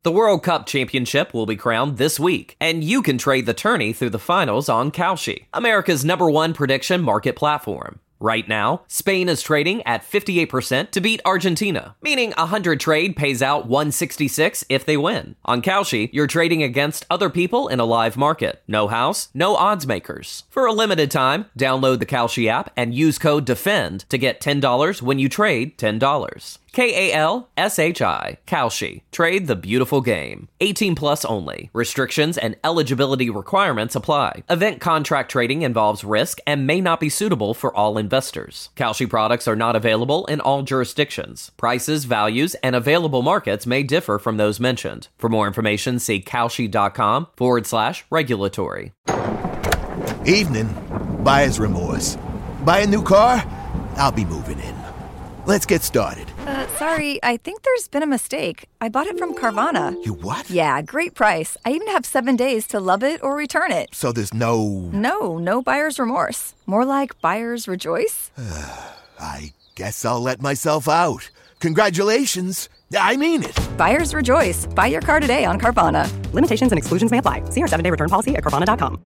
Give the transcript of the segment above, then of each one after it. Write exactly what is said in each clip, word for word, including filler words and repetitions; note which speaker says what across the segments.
Speaker 1: The World Cup Championship will be crowned this week, and you can trade the tourney through the finals on Kalshi, America's number one prediction market platform. Right now, Spain is trading at fifty-eight percent to beat Argentina, meaning a one hundred trade pays out one sixty-six if they win. On Kalshi, you're trading against other people in a live market. No house, no odds makers. For a limited time, download the Kalshi app and use code DEFEND to get ten dollars when you trade ten dollars. K A L S H I, Kalshi. Trade the beautiful game. eighteen plus only. Restrictions and eligibility requirements apply. Event contract trading involves risk and may not be suitable for all investors. Kalshi products are not available in all jurisdictions. Prices, values, and available markets may differ from those mentioned. For more information, see kalshi.com forward slash regulatory.
Speaker 2: Evening. Buyer's remorse. Buy a new car? I'll be moving in. Let's get started.
Speaker 3: Uh, sorry, I think there's been a mistake. I bought it from Carvana.
Speaker 2: You what?
Speaker 3: Yeah, great price. I even have seven days to love it or return it.
Speaker 2: So there's no...
Speaker 3: No, no buyer's remorse. More like buyer's rejoice.
Speaker 2: I guess I'll let myself out. Congratulations. I mean it.
Speaker 3: Buyer's rejoice. Buy your car today on Carvana.
Speaker 4: Limitations and exclusions may apply. See our seven-day return policy at Carvana dot com.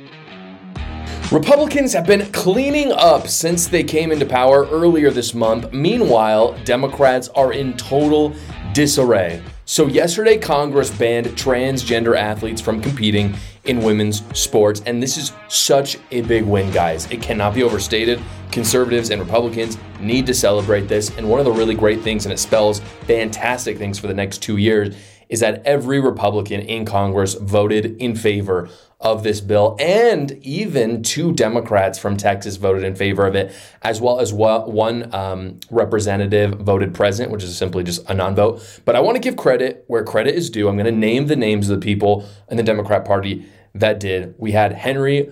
Speaker 5: Republicans have been cleaning up since they came into power earlier this month. Meanwhile, Democrats are in total disarray. So yesterday, Congress banned transgender athletes from competing in women's sports. And this is such a big win, guys. It cannot be overstated. Conservatives and Republicans need to celebrate this. And one of the really great things, and it spells fantastic things for the next two years, is that every Republican in Congress voted in favor of this bill, and even two Democrats from Texas voted in favor of it, as well as one um, representative voted present, which is simply just a non-vote. But I want to give credit where credit is due. I'm going to name the names of the people in the Democrat Party that did. We had Henry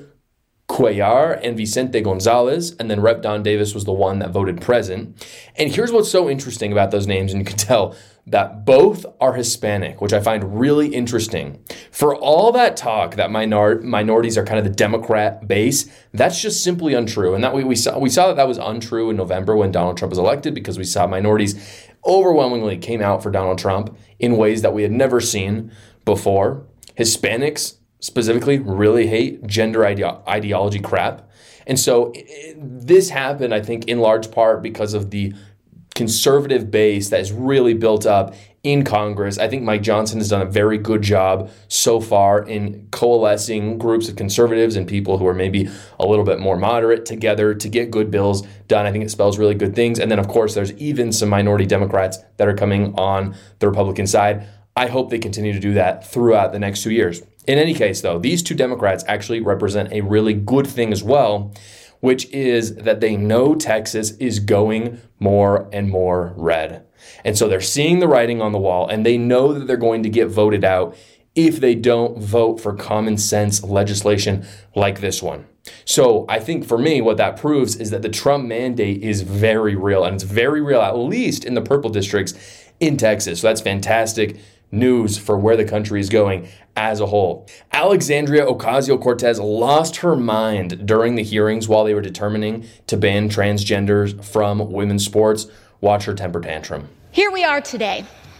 Speaker 5: Cuellar and Vicente Gonzalez, and then Representative Don Davis was the one that voted present. And here's what's so interesting about those names, and you can tell that both are Hispanic, which I find really interesting. For all that talk that minor- minorities are kind of the Democrat base, that's just simply untrue. And that we, we saw we saw that that was untrue in November when Donald Trump was elected, because we saw minorities overwhelmingly came out for Donald Trump in ways that we had never seen before. Hispanics specifically really hate gender ide- ideology crap. And so it, this happened, I think, in large part because of the conservative base that is really built up in Congress. I think Mike Johnson has done a very good job so far in coalescing groups of conservatives and people who are maybe a little bit more moderate together to get good bills done. I think it spells really good things. And then, of course, there's even some minority Democrats that are coming on the Republican side. I hope they continue to do that throughout the next two years. In any case, though, these two Democrats actually represent a really good thing as well, which is that they know Texas is going more and more red. And so they're seeing the writing on the wall, and they know that they're going to get voted out if they don't vote for common sense legislation like this one. So I think for me, what that proves is that the Trump mandate is very real, and it's very real, at least in the purple districts in Texas. So that's fantastic news for where the country is going as a whole. Alexandria Ocasio-Cortez lost her mind during the hearings while they were determining to ban transgenders from women's sports. Watch her temper tantrum.
Speaker 6: Here we are today,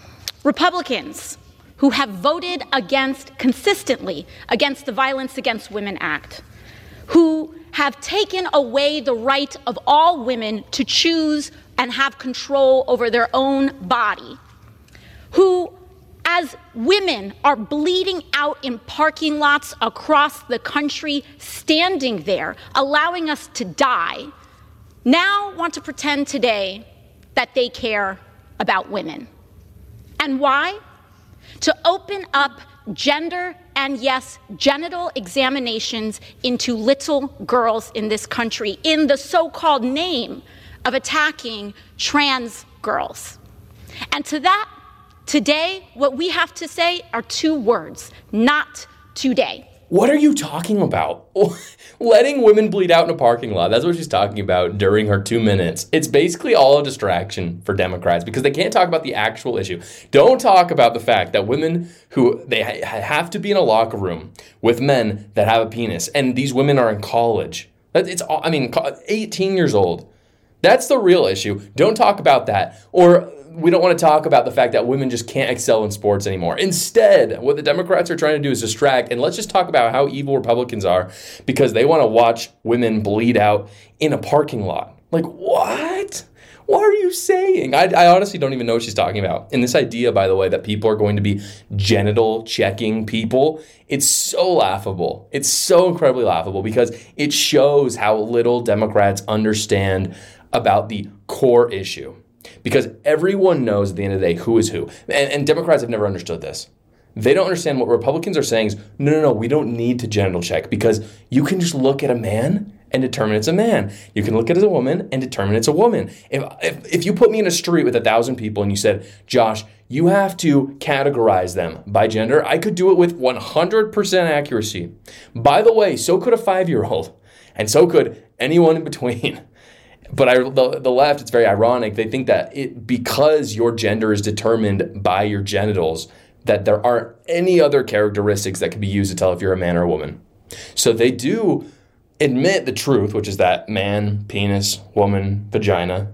Speaker 6: Republicans who have voted against, consistently, against the Violence Against Women Act, who have taken away the right of all women to choose and have control over their own body, who as women are bleeding out in parking lots across the country, standing there, allowing us to die, now want to pretend today that they care about women. And why? To open up gender and, yes, genital examinations into little girls in this country in the so-called name of attacking trans girls. And to that, today, what we have to say are two words: not today.
Speaker 5: What are you talking about? Letting women bleed out in a parking lot. That's what she's talking about during her two minutes. It's basically all a distraction for Democrats because they can't talk about the actual issue. Don't talk about the fact that women who, they ha- have to be in a locker room with men that have a penis, and these women are in college. It's, I mean, eighteen years old. That's the real issue. Don't talk about that. Or we don't want to talk about the fact that women just can't excel in sports anymore. Instead, what the Democrats are trying to do is distract, and let's just talk about how evil Republicans are because they want to watch women bleed out in a parking lot. Like, what? What are you saying? I, I honestly don't even know what she's talking about. And this idea, by the way, that people are going to be genital checking people, it's so laughable. It's so incredibly laughable because it shows how little Democrats understand about the core issue. Because everyone knows at the end of the day who is who. And, and Democrats have never understood this. They don't understand what Republicans are saying is, no, no, no, we don't need to genital check because you can just look at a man and determine it's a man. You can look at it as a woman and determine it's a woman. If, if if you put me in a street with a thousand people and you said, Josh, you have to categorize them by gender, I could do it with one hundred percent accuracy. By the way, so could a five-year-old, and so could anyone in between. But I, the, the left, it's very ironic. They think that it because your gender is determined by your genitals, that there aren't any other characteristics that can be used to tell if you're a man or a woman. So they do admit the truth, which is that man, penis, woman, vagina,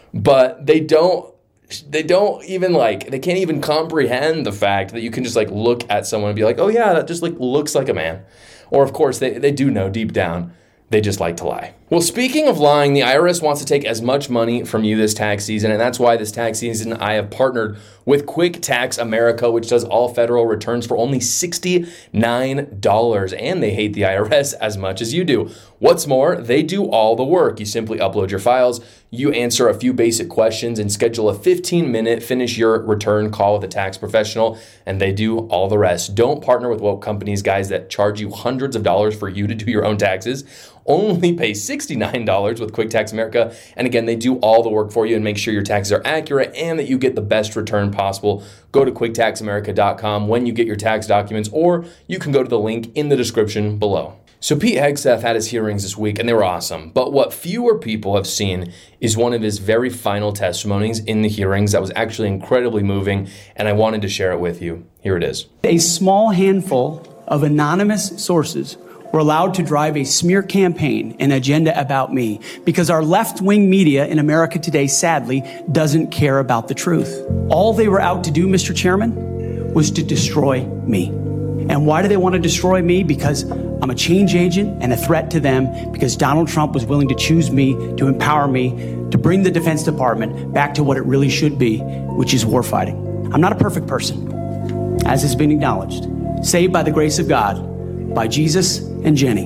Speaker 5: but they don't they don't even like they can't even comprehend the fact that you can just like look at someone and be like, oh yeah, that just like looks like a man. Or of course they, they do know deep down. They just like to lie. Well, speaking of lying, the I R S wants to take as much money from you this tax season, and that's why this tax season I have partnered with Quick Tax America, which does all federal returns for only sixty-nine dollars, and they hate the I R S as much as you do. What's more, they do all the work. You simply upload your files, you answer a few basic questions, and schedule a fifteen-minute finish your return call with a tax professional, and they do all the rest. Don't partner with woke companies, guys, that charge you hundreds of dollars for you to do your own taxes. Only pay sixty-nine dollars with Quick Tax America. And again, they do all the work for you and make sure your taxes are accurate and that you get the best return possible. Go to quick tax america dot com when you get your tax documents, or you can go to the link in the description below. So Pete Hegseth had his hearings this week, and they were awesome. But what fewer people have seen is one of his very final testimonies in the hearings that was actually incredibly moving, and I wanted to share it with you. Here it is.
Speaker 7: A small handful of anonymous sources were allowed to drive a smear campaign, an agenda about me, because our left-wing media in America today, sadly, doesn't care about the truth. All they were out to do, Mister Chairman, was to destroy me. And why do they want to destroy me? Because I'm a change agent and a threat to them, because Donald Trump was willing to choose me, to empower me, to bring the Defense Department back to what it really should be, which is warfighting. I'm not a perfect person, as has been acknowledged. Saved by the grace of God, by Jesus and Jenny.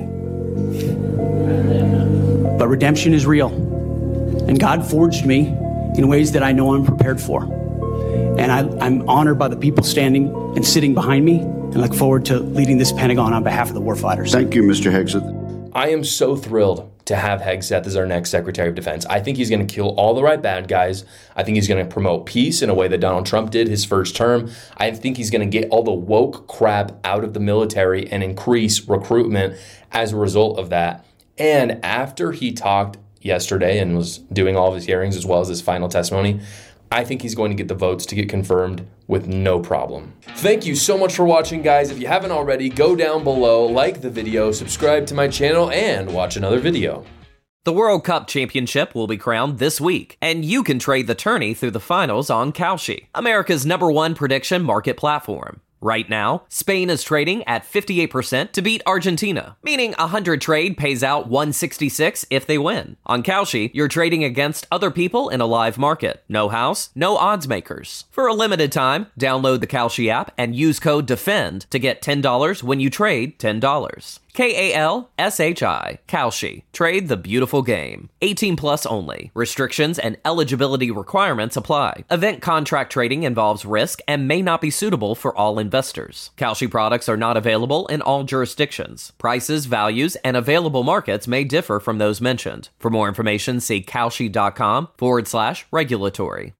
Speaker 7: But redemption is real. And God forged me in ways that I know I'm prepared for. And I, I'm honored by the people standing and sitting behind me, and look forward to leading this Pentagon on behalf of the warfighters.
Speaker 8: Thank you, Mister Hegseth.
Speaker 5: I am so thrilled to have Hegseth as our next Secretary of Defense. I think he's going to kill all the right bad guys. I think he's going to promote peace in a way that Donald Trump did his first term. I think he's going to get all the woke crap out of the military and increase recruitment as a result of that. And after he talked yesterday and was doing all of his hearings as well as his final testimony, I think he's going to get the votes to get confirmed with no problem. Thank you so much for watching, guys. If you haven't already, go down below, like the video, subscribe to my channel, and watch another video.
Speaker 1: The World Cup Championship will be crowned this week, and you can trade the tourney through the finals on Kalshi, America's number one prediction market platform. Right now, Spain is trading at fifty-eight percent to beat Argentina, meaning a one hundred trade pays out one sixty-six if they win. On Kalshi, you're trading against other people in a live market. No house, no odds makers. For a limited time, download the Kalshi app and use code DEFEND to get ten dollars when you trade ten dollars. K A L S H I, Kalshi. Trade the beautiful game. eighteen plus only. Restrictions and eligibility requirements apply. Event contract trading involves risk and may not be suitable for all investors. Kalshi products are not available in all jurisdictions. Prices, values, and available markets may differ from those mentioned. For more information, see kalshi.com forward slash regulatory.